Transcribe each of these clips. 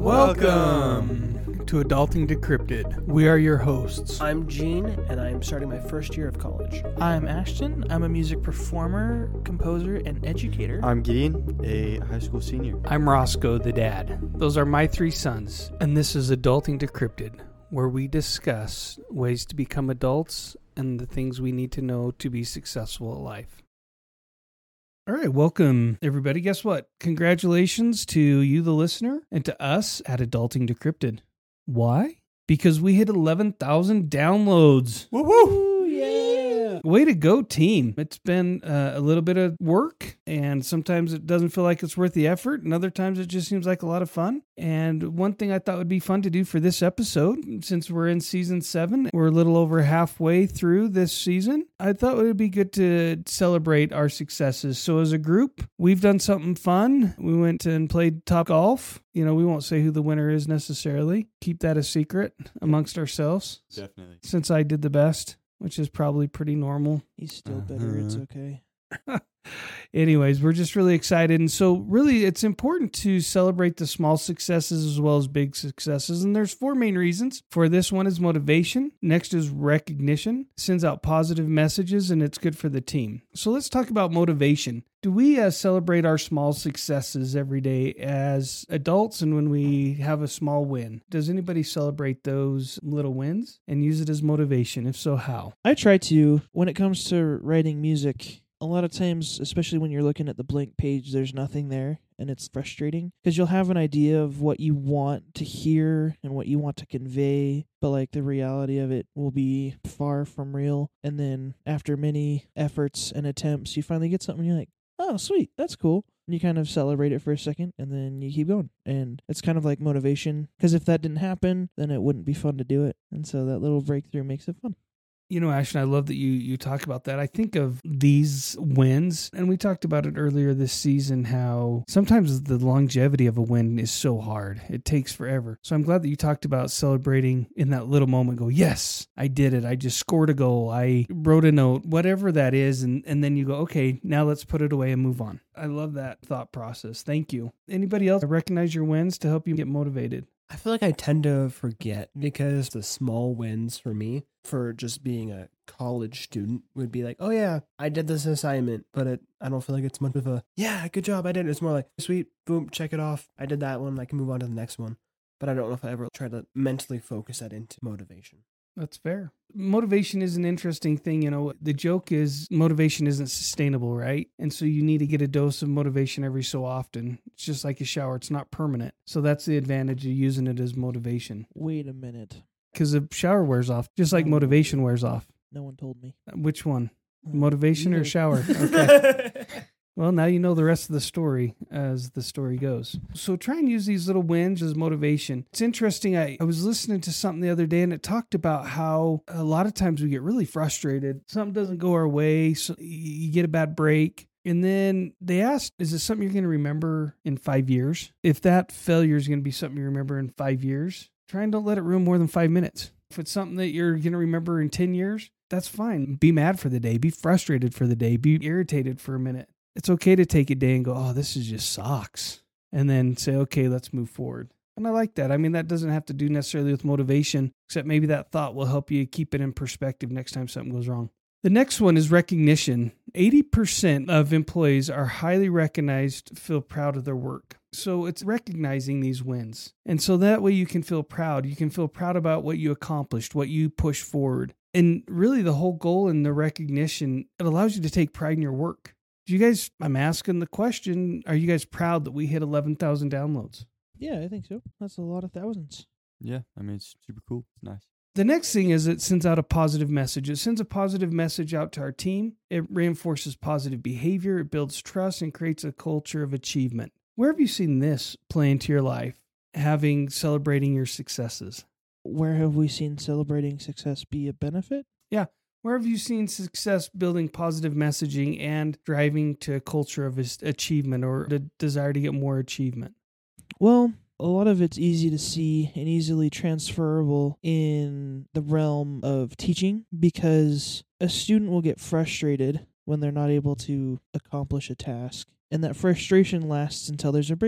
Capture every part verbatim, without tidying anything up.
Welcome to Adulting Decrypted. We are your hosts. I'm Gene, and I'm starting my first year of college. I'm Ashton. I'm a music performer, composer, and educator. I'm Gideon, a high school senior. I'm Roscoe, the dad. Those are my three sons, and this is Adulting Decrypted, where we discuss ways to become adults and the things we need to know to be successful at life. All right, welcome, everybody. Guess what? Congratulations to you, the listener, and to us at Adulting Decrypted. Why? Because we hit eleven thousand downloads. Woo-hoo! Way to go, team. It's been uh, a little bit of work, and sometimes it doesn't feel like it's worth the effort, and other times it just seems like a lot of fun. And one thing I thought would be fun to do for this episode, since we're in season seven, we're a little over halfway through this season, I thought it would be good to celebrate our successes. So as a group, we've done something fun. We went and played Top Golf. You know, we won't say who the winner is necessarily. Keep that a secret amongst ourselves. Definitely. Since I did the best, which is probably pretty normal. He's still better. It's okay. Anyways, we're just really excited. And so really, it's important to celebrate the small successes as well as big successes. And there's four main reasons. For this one is motivation. Next is recognition. Sends out positive messages, and it's good for the team. So let's talk about motivation. Do we uh, celebrate our small successes every day as adults and when we have a small win? Does anybody celebrate those little wins and use it as motivation? If so, how? I try to. When it comes to writing music, a lot of times, especially when you're looking at the blank page, there's nothing there, and it's frustrating because you'll have an idea of what you want to hear and what you want to convey, but like the reality of it will be far from real. And then after many efforts and attempts, you finally get something, and you're like, oh, sweet, that's cool. And you kind of celebrate it for a second, and then you keep going. And it's kind of like motivation, because if that didn't happen, then it wouldn't be fun to do it. And so that little breakthrough makes it fun. You know, Ashton, I love that you, you talk about that. I think of these wins, and we talked about it earlier this season, how sometimes the longevity of a win is so hard. It takes forever. So I'm glad that you talked about celebrating in that little moment. Go, yes, I did it. I just scored a goal. I wrote a note, whatever that is. And, and then you go, okay, now let's put it away and move on. I love that thought process. Thank you. Anybody else recognize your wins to help you get motivated? I feel like I tend to forget because the small wins for me, for just being a college student, would be like, oh yeah, I did this assignment, but it, I don't feel like it's much of a, yeah, good job, I did it. It's more like, sweet, boom, check it off. I did that one, I can move on to the next one. But I don't know if I ever try to mentally focus that into motivation. That's fair. Motivation is an interesting thing. You know, the joke is motivation isn't sustainable, right? And so you need to get a dose of motivation every so often. It's just like a shower. It's not permanent. So that's the advantage of using it as motivation. Wait a minute. Because the shower wears off, just like motivation wears off. No one told me. Which one? Motivation or shower? Okay. Well, now you know the rest of the story as the story goes. So try and use these little wins as motivation. It's interesting. I, I was listening to something the other day, and it talked about how a lot of times we get really frustrated. Something doesn't go our way. So you get a bad break. And then they asked, is it something you're going to remember in five years? If that failure is going to be something you remember in five years, try and don't let it ruin more than five minutes. If it's something that you're going to remember in ten years, that's fine. Be mad for the day. Be frustrated for the day. Be irritated for a minute. It's okay to take a day and go, oh, this is just sucks. And then say, okay, let's move forward. And I like that. I mean, that doesn't have to do necessarily with motivation, except maybe that thought will help you keep it in perspective next time something goes wrong. The next one is recognition. eighty percent of employees are highly recognized, feel proud of their work. So it's recognizing these wins. And so that way you can feel proud. You can feel proud about what you accomplished, what you pushed forward. And really the whole goal in the recognition, it allows you to take pride in your work. Do you guys, I'm asking the question, are you guys proud that we hit eleven thousand downloads? Yeah, I think so. That's a lot of thousands. Yeah, I mean, it's super cool. It's nice. The next thing is it sends out a positive message. It sends a positive message out to our team. It reinforces positive behavior. It builds trust and creates a culture of achievement. Where have you seen this play into your life, having, celebrating your successes? Where have we seen celebrating success be a benefit? Yeah. Where have you seen success building positive messaging and driving to a culture of achievement or the desire to get more achievement? Well, a lot of it's easy to see and easily transferable in the realm of teaching, because a student will get frustrated when they're not able to accomplish a task. And that frustration lasts until there's a breakthrough.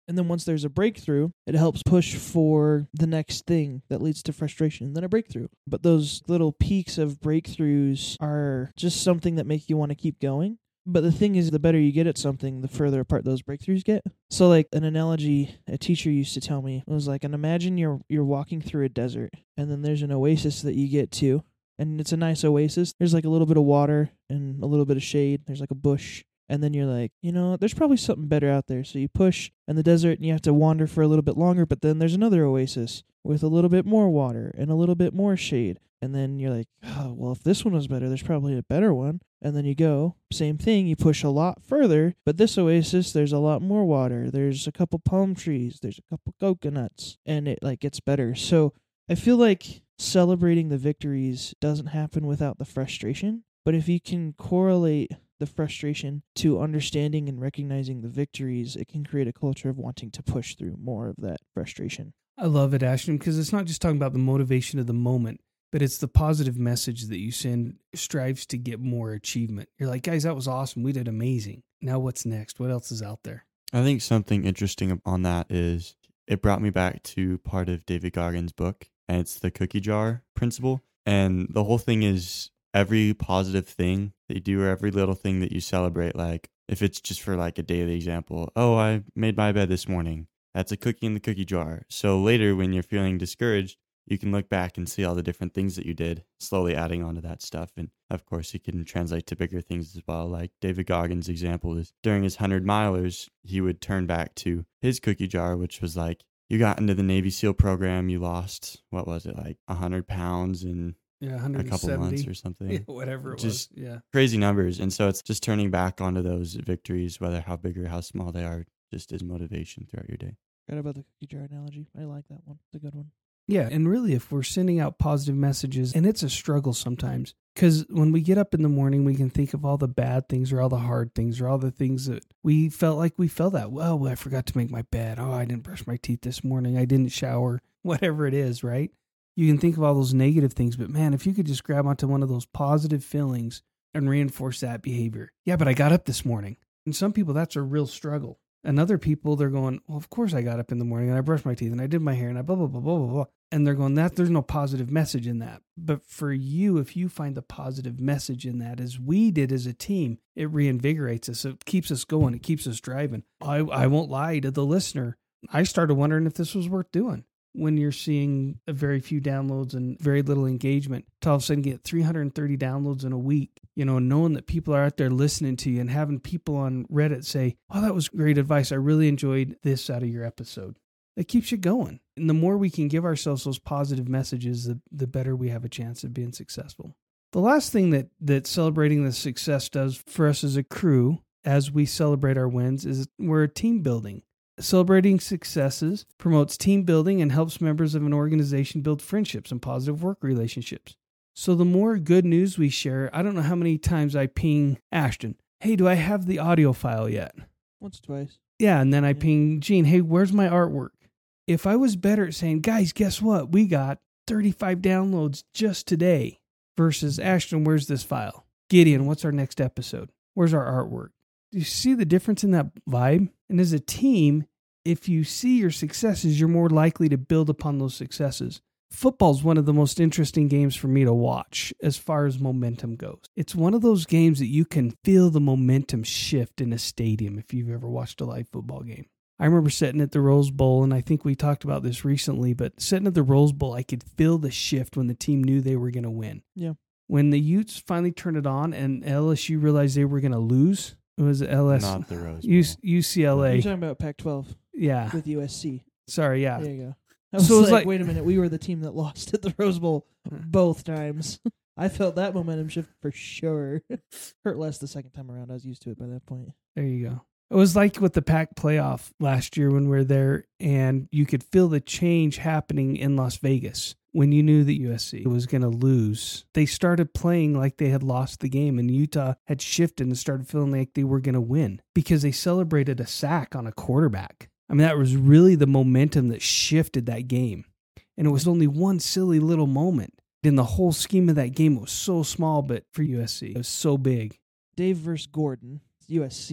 And then once there's a breakthrough, it helps push for the next thing that leads to frustration and then a breakthrough. But those little peaks of breakthroughs are just something that make you want to keep going. But the thing is, the better you get at something, the further apart those breakthroughs get. So like an analogy a teacher used to tell me was like, and imagine you're you're walking through a desert and then there's an oasis that you get to. And it's a nice oasis. There's like a little bit of water and a little bit of shade. There's like a bush. And then you're like, you know, there's probably something better out there. So you push in the desert and you have to wander for a little bit longer. But then there's another oasis with a little bit more water and a little bit more shade. And then you're like, oh, well, if this one was better, there's probably a better one. And then you go, same thing, you push a lot further. But this oasis, there's a lot more water. There's a couple palm trees. There's a couple coconuts. And it like gets better. So I feel like celebrating the victories doesn't happen without the frustration. But if you can correlate the frustration to understanding and recognizing the victories, it can create a culture of wanting to push through more of that frustration. I love it, Ashton, because it's not just talking about the motivation of the moment, but it's the positive message that you send strives to get more achievement. You're like, guys, that was awesome. We did amazing. Now what's next? What else is out there? I think something interesting on that is it brought me back to part of David Goggins' book, and it's the cookie jar principle. And the whole thing is every positive thing that you do or every little thing that you celebrate, like if it's just for like a daily example, oh, I made my bed this morning. That's a cookie in the cookie jar. So later when you're feeling discouraged, you can look back and see all the different things that you did, slowly adding on to that stuff. And of course, you can translate to bigger things as well. Like David Goggins' example is during his hundred milers, he would turn back to his cookie jar, which was like, you got into the Navy SEAL program, you lost, what was it, like one hundred pounds in Yeah, a couple months or something. Yeah, whatever it Just was. Yeah. Crazy numbers. And so it's just turning back onto those victories, whether how big or how small they are, just as motivation throughout your day. Forgot about the cookie jar analogy. I like that one. It's a good one. Yeah, and really, if we're sending out positive messages, and it's a struggle sometimes, because when we get up in the morning, we can think of all the bad things or all the hard things or all the things that we felt like we felt that, well, I forgot to make my bed. Oh, I didn't brush my teeth this morning. I didn't shower, whatever it is, right? You can think of all those negative things, but man, if you could just grab onto one of those positive feelings and reinforce that behavior. Yeah, but I got up this morning. And some people, that's a real struggle. And other people, they're going, well, of course I got up in the morning and I brushed my teeth and I did my hair and I blah, blah, blah, blah, blah, blah. And they're going, that there's no positive message in that. But for you, if you find the positive message in that, as we did as a team, it reinvigorates us. It keeps us going. It keeps us driving. I, I won't lie to the listener. I started wondering if this was worth doing. When you're seeing a very few downloads and very little engagement, to all of a sudden get three hundred thirty downloads in a week, you know, knowing that people are out there listening to you and having people on Reddit say, oh, that was great advice. I really enjoyed this out of your episode. That keeps you going. And the more we can give ourselves those positive messages, the, the better we have a chance of being successful. The last thing that, that celebrating the success does for us as a crew, as we celebrate our wins, is we're team building. Celebrating successes promotes team building and helps members of an organization build friendships and positive work relationships. So the more good news we share, I don't know how many times I ping Ashton, hey, do I have the audio file yet? Once, twice. Yeah, and then I Yeah. ping Gene, hey, where's my artwork? If I was better at saying, guys, guess what? We got thirty-five downloads just today versus Ashton, where's this file? Gideon, what's our next episode? Where's our artwork? Do you see the difference in that vibe? And as a team, if you see your successes, you're more likely to build upon those successes. Football's one of the most interesting games for me to watch as far as momentum goes. It's one of those games that you can feel the momentum shift in a stadium if you've ever watched a live football game. I remember sitting at the Rose Bowl, and I think we talked about this recently, but sitting at the Rose Bowl, I could feel the shift when the team knew they were going to win. Yeah. When the Utes finally turned it on and L S U realized they were going to lose, it was L S U. Not the Rose Bowl. U- U C L A. You're talking about Pac twelve Yeah. with U S C. Sorry, yeah. There you go. I was So it was like, like- wait a minute, we were the team that lost at the Rose Bowl both times. I felt that momentum shift for sure. Hurt less the second time around. I was used to it by that point. There you go. It was like with the Pac playoff last year when we were there, and you could feel the change happening in Las Vegas when you knew that U S C was going to lose. They started playing like they had lost the game, and Utah had shifted and started feeling like they were going to win because they celebrated a sack on a quarterback. I mean, that was really the momentum that shifted that game. And it was only one silly little moment. In the whole scheme of that game, it was so small, but for U S C, it was so big. Dave versus Gordon, U S C.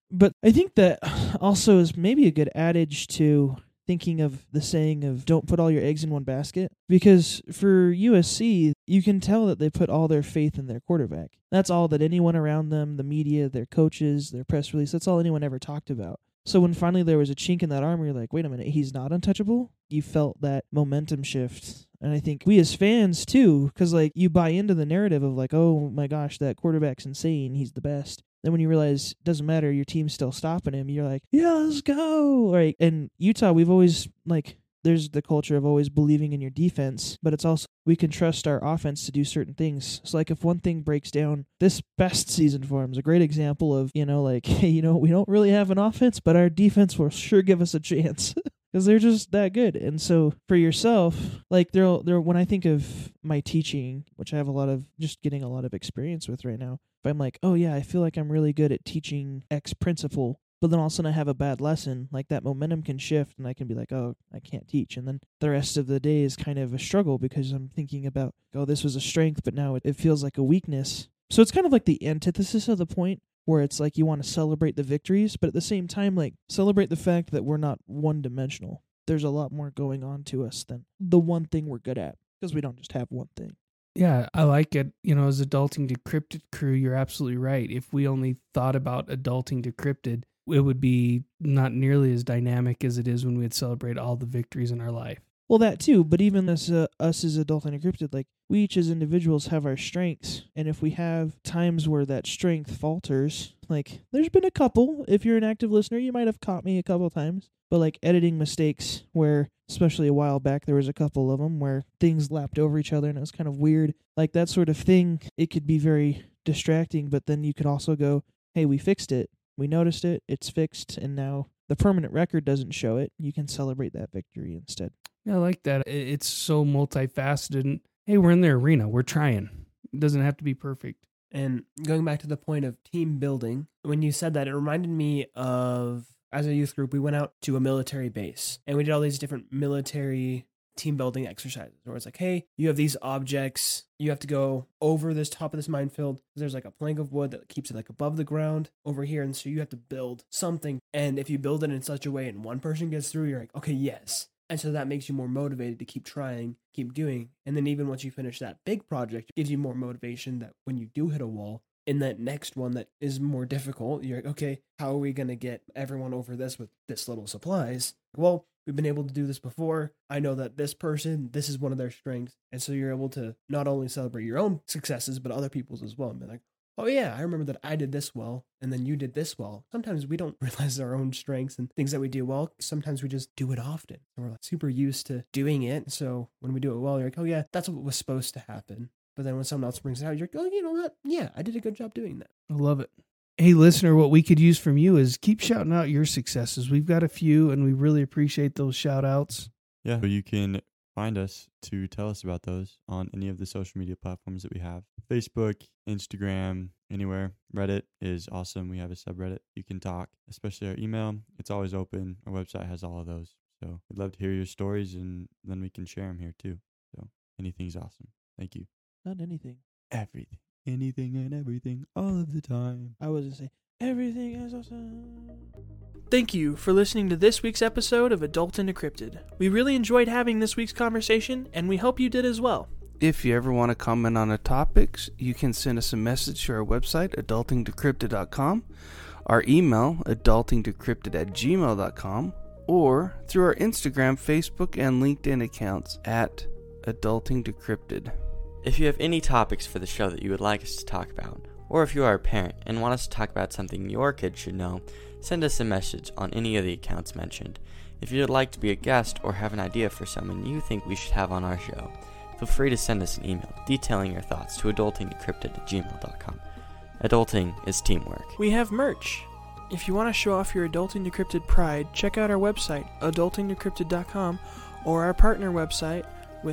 But I think that also is maybe a good adage to thinking of the saying of don't put all your eggs in one basket. Because for U S C, you can tell that they put all their faith in their quarterback. That's all that anyone around them, the media, their coaches, their press release, that's all anyone ever talked about. So when finally there was a chink in that armor, you're like, wait a minute, he's not untouchable? You felt that momentum shift. And I think we as fans, too, because, like, you buy into the narrative of, like, oh, my gosh, that quarterback's insane, he's the best. Then when you realize it doesn't matter, your team's still stopping him, you're like, yeah, let's go. Like, in Utah, we've always, like, there's the culture of always believing in your defense, but it's also we can trust our offense to do certain things. So, like, if one thing breaks down, this best season for him is a great example of, you know, like, hey, you know, we don't really have an offense, but our defense will sure give us a chance. Because they're just that good. And so for yourself, like there, there. when I think of my teaching, which I have a lot of, just getting a lot of experience with right now, if I'm like, oh yeah, I feel like I'm really good at teaching X principle, but then all of a sudden I have a bad lesson, like that momentum can shift and I can be like, oh, I can't teach. And then the rest of the day is kind of a struggle because I'm thinking about, oh, this was a strength, but now it, it feels like a weakness. So it's kind of like the antithesis of the point, where it's like you want to celebrate the victories, but at the same time, like, celebrate the fact that we're not one-dimensional. There's a lot more going on to us than the one thing we're good at, because we don't just have one thing. Yeah, I like it. You know, as Adulting Decrypted crew, you're absolutely right. If we only thought about Adulting Decrypted, it would be not nearly as dynamic as it is when we'd celebrate all the victories in our life. Well, that too, but even as uh, us as Adulting Decrypted, like, we each as individuals have our strengths, and if we have times where that strength falters, like, there's been a couple, if you're an active listener, you might have caught me a couple of times, but like editing mistakes where, especially a while back, there was a couple of them where things lapped over each other and it was kind of weird. Like, that sort of thing, it could be very distracting, but then you could also go, hey, we fixed it, we noticed it, it's fixed, and now the permanent record doesn't show it. You can celebrate that victory instead. Yeah, I like that. It's so multifaceted. And hey, we're in the arena. We're trying. It doesn't have to be perfect. And going back to the point of team building, when you said that, it reminded me of, as a youth group, we went out to a military base and we did all these different military team building exercises where it's like, hey, you have these objects, you have to go over this top of this minefield. There's like a plank of wood that keeps it like above the ground over here. And so you have to build something. And if you build it in such a way and one person gets through, you're like, okay, yes. And so that makes you more motivated to keep trying, keep doing. And then even once you finish that big project, it gives you more motivation that when you do hit a wall, in that next one that is more difficult, you're like, okay, how are we going to get everyone over this with this little supplies? Well, we've been able to do this before. I know that this person, this is one of their strengths. And so you're able to not only celebrate your own successes, but other people's as well. And be like, oh yeah, I remember that I did this well, and then you did this well. Sometimes we don't realize our own strengths and things that we do well. Sometimes we just do it often. And we're like super used to doing it. So when we do it well, you're like, oh yeah, that's what was supposed to happen. But then when someone else brings it out, you're like, oh, you know what? Yeah, I did a good job doing that. I love it. Hey, listener, what we could use from you is keep shouting out your successes. We've got a few, and we really appreciate those shout outs. Yeah, so you can find us to tell us about those on any of the social media platforms that we have. Facebook, Instagram, anywhere. Reddit is awesome. We have a subreddit. You can talk, especially our email. It's always open. Our website has all of those. So we'd love to hear your stories, and then we can share them here too. So anything's awesome. Thank you. Not anything. Everything. Anything and everything all of the time. I was going to say, everything is awesome. Thank you for listening to this week's episode of Adulting Decrypted. We really enjoyed having this week's conversation, and we hope you did as well. If you ever want to comment on the topics, you can send us a message to our website, adulting decrypted dot com, our email, adulting decrypted at gmail dot com, or through our Instagram, Facebook, and LinkedIn accounts at Adulting Decrypted. If you have any topics for the show that you would like us to talk about, or if you are a parent and want us to talk about something your kids should know, send us a message on any of the accounts mentioned. If you'd like to be a guest or have an idea for someone you think we should have on our show, feel free to send us an email detailing your thoughts to adulting decrypted at gmail dot com. Adulting is teamwork. We have merch. If you want to show off your Adulting Decrypted pride, check out our website, adulting decrypted dot com, or our partner website with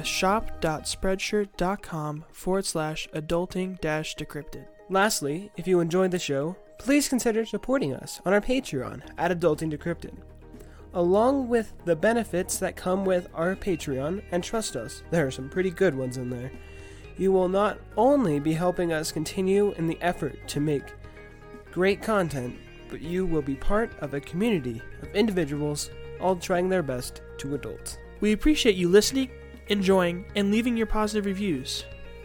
shop.spreadshirt.com forward slash adulting dash decrypted. Lastly, if you enjoyed the show, please consider supporting us on our Patreon at Adulting Decrypted. Along with the benefits that come with our Patreon, and trust us, there are some pretty good ones in there, you will not only be helping us continue in the effort to make great content, but you will be part of a community of individuals all trying their best to adult. We appreciate you listening, enjoying, and leaving your positive reviews.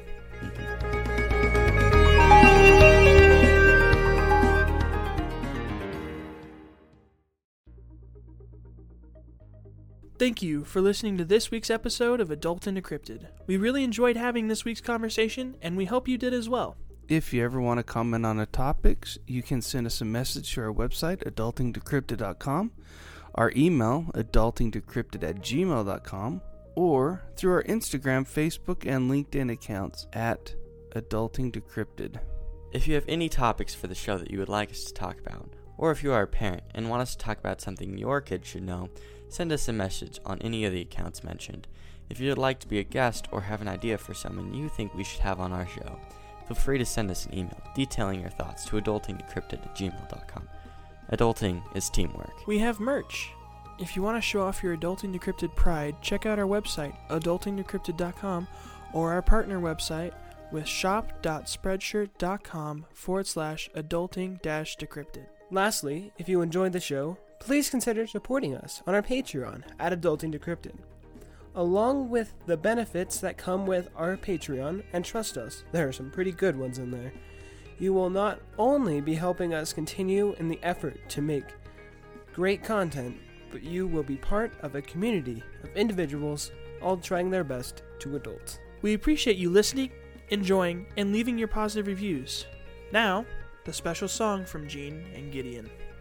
Thank you for listening to this week's episode of Adulting Decrypted. We really enjoyed having this week's conversation, and we hope you did as well. If you ever want to comment on the topics, you can send us a message to our website, adulting decrypted dot com, our email, adulting decrypted at gmail dot com, or through our Instagram, Facebook, and LinkedIn accounts at Adulting Decrypted. If you have any topics for the show that you would like us to talk about, or if you are a parent and want us to talk about something your kids should know, send us a message on any of the accounts mentioned. If you would like to be a guest or have an idea for someone you think we should have on our show, feel free to send us an email detailing your thoughts to adulting decrypted at gmail dot com. Adulting is teamwork. We have merch. If you want to show off your Adulting Decrypted pride, check out our website, adulting decrypted dot com, or our partner website with shop.spreadshirt.com forward slash adulting dash decrypted. Lastly, if you enjoyed the show, please consider supporting us on our Patreon at Adulting Decrypted. Along with the benefits that come with our Patreon, and trust us, there are some pretty good ones in there, you will not only be helping us continue in the effort to make great content, but you will be part of a community of individuals all trying their best to adult. We appreciate you listening, enjoying, and leaving your positive reviews. Now, the special song from Gene and Gideon.